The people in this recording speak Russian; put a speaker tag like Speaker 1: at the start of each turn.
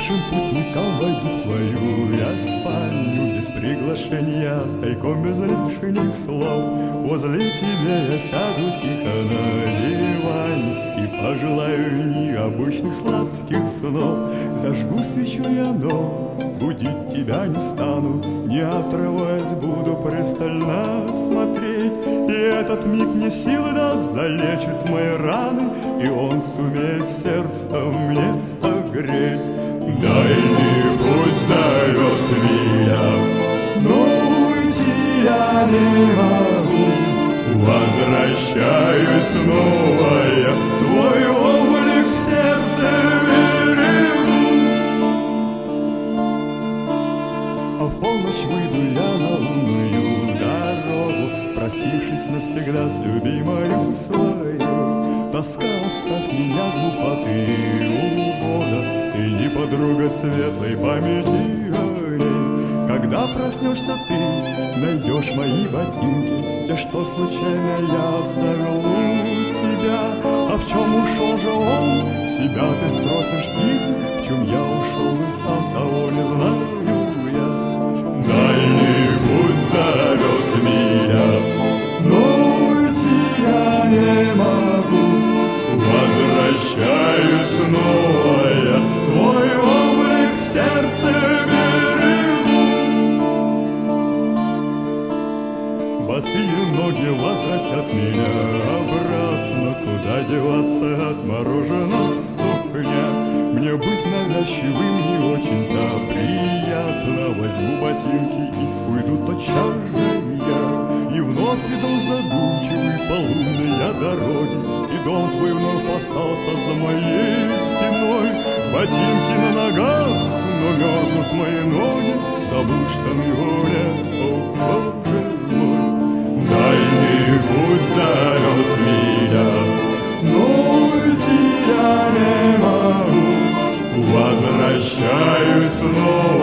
Speaker 1: Бывшим путникам войду в твою я спальню без приглашения, тайком без лишних слов. Возле тебя я сяду тихо на диване и пожелаю необычных сладких снов. Зажгу свечу я, но будить тебя не стану, не отрываясь буду пристально смотреть. И этот миг мне силы даст, залечит мои раны, и он сумеет сердце мне согреть. Дальний путь зовет меня, но уйти я не могу. Возвращаюсь снова я, твой облик в сердце берегу. А в полночь выйду я на лунную дорогу, простившись навсегда с любимою своей. Тоска, оставь меня, глупоты угода, ты не подруга светлой памяти о ней. Когда проснешься ты, найдешь мои ботинки, те, что случайно я оставил у тебя. А в чем ушел же он, себя ты спросишь тихо, в чем я ушел и сам того не знаю я. Дальний путь зовет меня, но уйти я не могу. Возвращаюсь снова я, твой облик в сердце берегу. Босые ноги возвратят меня обратно, куда деваться от мороженого сухня. Мне быть навязчивым не очень-то приятно. Возьму ботинки и уйду тотчас же я. И вновь иду задумчивый по лунной я дороге, и дом твой вновь остался за моей спиной. Ботинки на ногах, но мерзнут мои ноги, забыл штаны горе, о Боже мой. Дальний путь зовет меня, но уйти я не могу. Возвращаюсь снова